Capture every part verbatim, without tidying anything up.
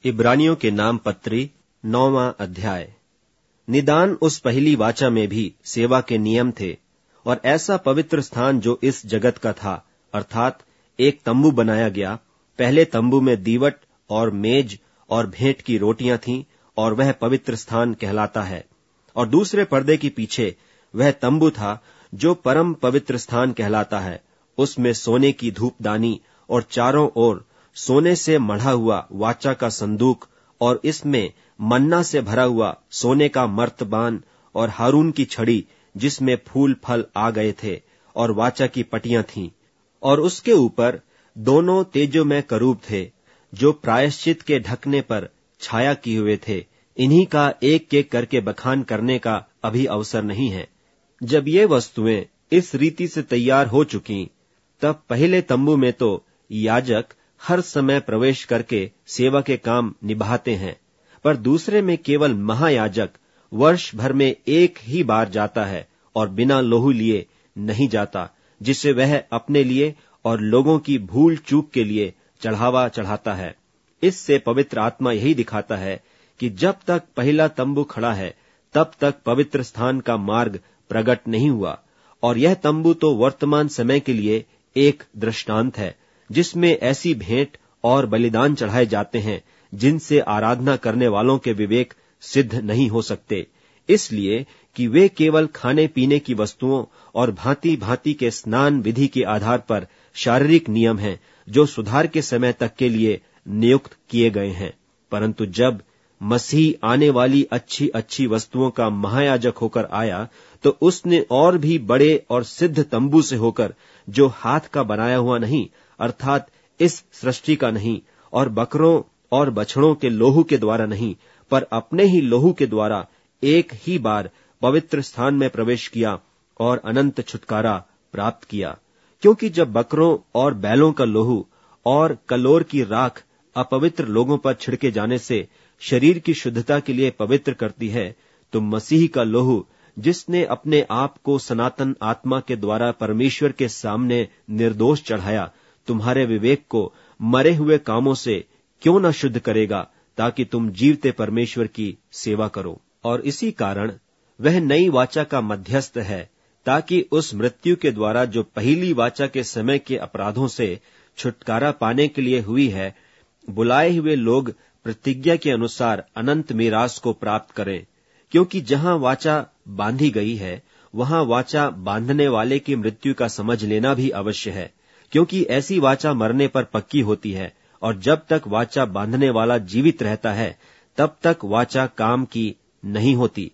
इब्रानियों के नाम पत्री नौवां अध्याय। निदान उस पहली वाचा में भी सेवा के नियम थे, और ऐसा पवित्र स्थान जो इस जगत का था, अर्थात एक तंबू बनाया गया। पहले तंबू में दीवट और मेज और भेंट की रोटियां थीं, और वह पवित्र स्थान कहलाता है। और दूसरे पर्दे के पीछे वह तंबू था जो परम पवित्र स्थान कहलाता है। उसमें सोने की धूपदानी और चारों ओर सोने से मढ़ा हुआ वाचा का संदूक, और इसमें मन्ना से भरा हुआ सोने का मर्तबान और हारून की छड़ी जिसमें फूल फल आ गए थे, और वाचा की पटियां थीं। और उसके ऊपर दोनों तेजोमय करूब थे जो प्रायश्चित के ढकने पर छाया किए हुए थे। इन्हीं का एक एक करके बखान करने का अभी अवसर नहीं है। जब ये वस्तुएं इस रीति से तैयार हो चुकी, तब पहले तंबू में तो याजक हर समय प्रवेश करके सेवा के काम निभाते हैं, पर दूसरे में केवल महायाजक वर्ष भर में एक ही बार जाता है, और बिना लोहू लिए नहीं जाता, जिसे वह अपने लिए और लोगों की भूल चूक के लिए चढ़ावा चढ़ाता है। इससे पवित्र आत्मा यही दिखाता है कि जब तक पहला तंबू खड़ा है, तब तक पवित्र स्थान का मार्ग प्रकट नहीं हुआ। और यह तंबू तो वर्तमान समय के लिए एक दृष्टांत है, जिसमें ऐसी भेंट और बलिदान चढ़ाए जाते हैं जिनसे आराधना करने वालों के विवेक सिद्ध नहीं हो सकते, इसलिए कि वे केवल खाने पीने की वस्तुओं और भांति भांति के स्नान विधि के आधार पर शारीरिक नियम हैं, जो सुधार के समय तक के लिए नियुक्त किए गए हैं। परंतु जब मसीह आने वाली अच्छी अच्छी वस्तुओं का महायाजक होकर आया, तो उसने और भी बड़े और सिद्ध तंबू से होकर, जो हाथ का बनाया हुआ नहीं, अर्थात इस सृष्टि का नहीं, और बकरों और बछड़ों के लोहू के द्वारा नहीं, पर अपने ही लोहू के द्वारा एक ही बार पवित्र स्थान में प्रवेश किया और अनंत छुटकारा प्राप्त किया। क्योंकि जब बकरों और बैलों का लोहू और कलोर की राख अपवित्र लोगों पर छिड़के जाने से शरीर की शुद्धता के लिए पवित्र करती है, तो मसीह का लोहू, जिसने अपने आप को सनातन आत्मा के द्वारा परमेश्वर के सामने निर्दोष चढ़ाया, तुम्हारे विवेक को मरे हुए कामों से क्यों न शुद्ध करेगा, ताकि तुम जीवते परमेश्वर की सेवा करो। और इसी कारण वह नई वाचा का मध्यस्थ है, ताकि उस मृत्यु के द्वारा जो पहली वाचा के समय के अपराधों से छुटकारा पाने के लिए हुई है, बुलाए हुए लोग प्रतिज्ञा के अनुसार अनंत मीरास को प्राप्त करें। क्योंकि जहां वाचा बांधी गई है, वहां वाचा बांधने वाले की मृत्यु का समझ लेना भी अवश्य है, क्योंकि ऐसी वाचा मरने पर पक्की होती है, और जब तक वाचा बांधने वाला जीवित रहता है, तब तक वाचा काम की नहीं होती।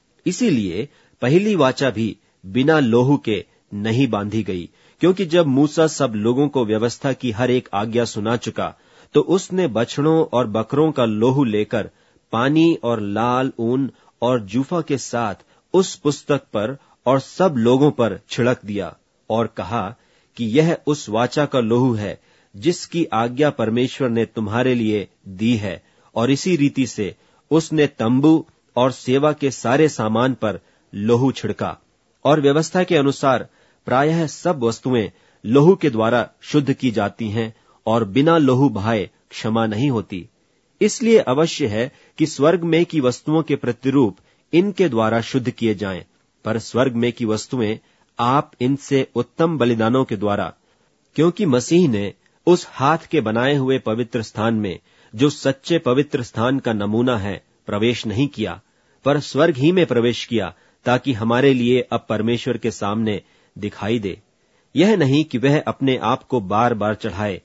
इसीलिए पहली वाचा भी बिना लोहू के नहीं बांधी गई, क्योंकि जब मूसा सब लोगों को व्यवस्था की हर एक आज्ञा सुना चुका, तो उसने बछड़ों और बकरों का लोहू लेकर पानी और लाल ऊन और जूफा के साथ उस पुस्तक पर और सब लोगों पर छिड़क दिया, और कहा कि यह उस वाचा का लोहू है जिसकी आज्ञा परमेश्वर ने तुम्हारे लिए दी है। और इसी रीति से उसने तंबू और सेवा के सारे सामान पर लोहू छिड़का। और व्यवस्था के अनुसार प्रायः सब वस्तुएं लोहू के द्वारा शुद्ध की जाती हैं, और बिना लोहू बहाए क्षमा नहीं होती। इसलिए अवश्य है कि स्वर्ग में की वस्तुओं के प्रतिरूप इनके द्वारा शुद्ध किए जाएं, पर स्वर्ग में की वस्तुएं आप इनसे उत्तम बलिदानों के द्वारा, क्योंकि मसीह ने उस हाथ के बनाए हुए पवित्र स्थान में, जो सच्चे पवित्र स्थान का नमूना है, प्रवेश नहीं किया, पर स्वर्ग ही में प्रवेश किया, ताकि हमारे लिए अब परमेश्वर के सामने दिखाई दे। यह नहीं कि वह अपने आप को बार बार चढ़ाए,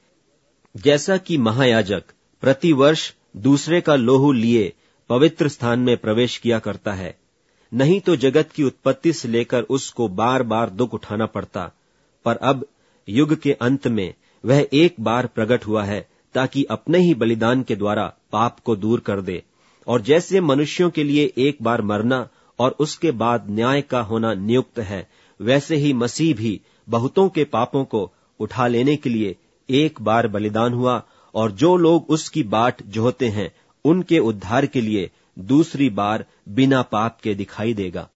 जैसा कि महायाजक प्रतिवर्ष दूसरे का लोहू लिए पवित्र स्थान में प्रवेश किया करता है। नहीं तो जगत की उत्पत्ति से लेकर उसको बार बार दुख उठाना पड़ता, पर अब युग के अंत में वह एक बार प्रकट हुआ है, ताकि अपने ही बलिदान के द्वारा पाप को दूर कर दे। और जैसे मनुष्यों के लिए एक बार मरना और उसके बाद न्याय का होना नियुक्त है, वैसे ही मसीह भी बहुतों के पापों को उठा लेने के लिए एक बार बलिदान हुआ, और जो लोग उसकी बाट जोहते हैं, उनके उद्धार के लिए दूसरी बार बिना पाप के दिखाई देगा।